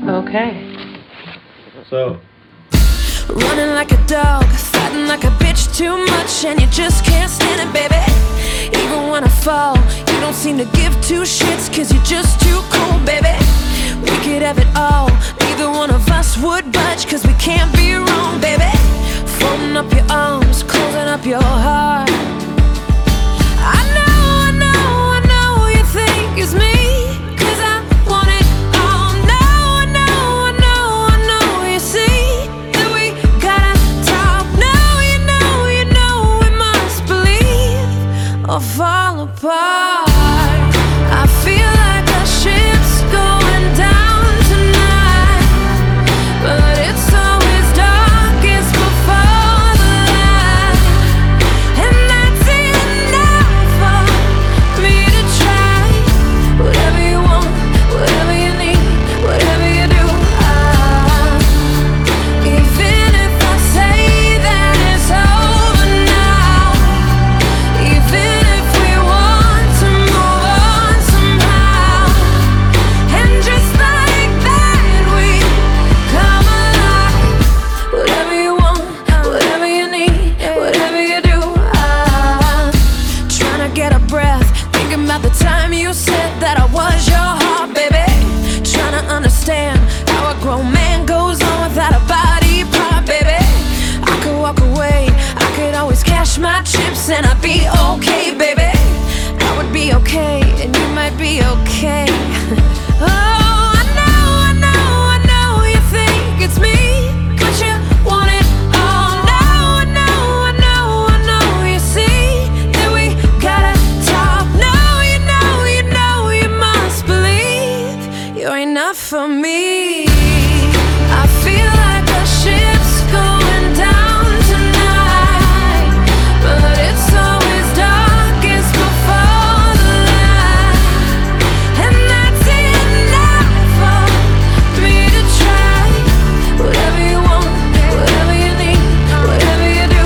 Okay. So, running like a dog, fighting like a bitch too much, and you just can't stand it, baby. Even when I fall, you don't seem to give two shits, cause you're just too cool, baby. We could have it all, neither one of us would budge, cause we can't be wrong, baby. Folding up your arms, closing up your heart. I know you think it's me, cause I want it all. No, I know you see that we gotta talk. No, you know we must believe or fall apart. I feel like our ship's going down tonight, but it's always darkest before the light, and that's enough for me to try. Whatever you want, whatever you need, whatever you do, even if I say that it's over now, even if we want to move on somehow, and just like that we come alive. Whatever you want, whatever you need, whatever you do, trying to get a breath, thinking about the time you said that I was your heart, baby. Trying to understand how a grown man goes on without a body part, baby. I could walk away, I could always cash my chips, and I'd be okay, baby. I would be okay, and you might be okay. Oh, I know you think it's me, but you want it all. No, I know you see that we gotta talk. No, you must believe you're enough for me. I feel like a ship's going down tonight, but it's always darkest before the light, and that's enough for me to try. Whatever you want, whatever you need, whatever you do,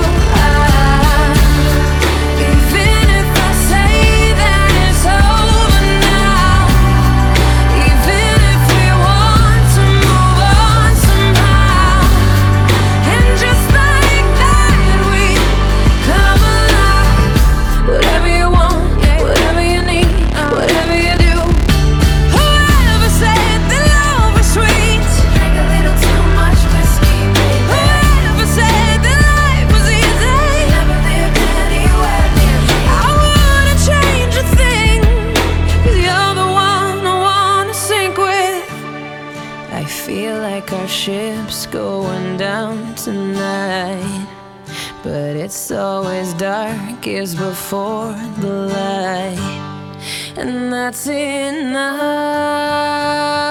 even if I say that it's over now, even if we want to move on somehow, and just like that we come alive. Whatever you want, whatever you need, whatever you do. Whoever said that love was sweet, drank a little too much whiskey, baby. Whoever said that life was easy, never lived anywhere near me. I wouldn't change a thing, cause you're the one I wanna sink with. I feel like our ship's going down tonight, but it's always darkest before the light, and that's enough.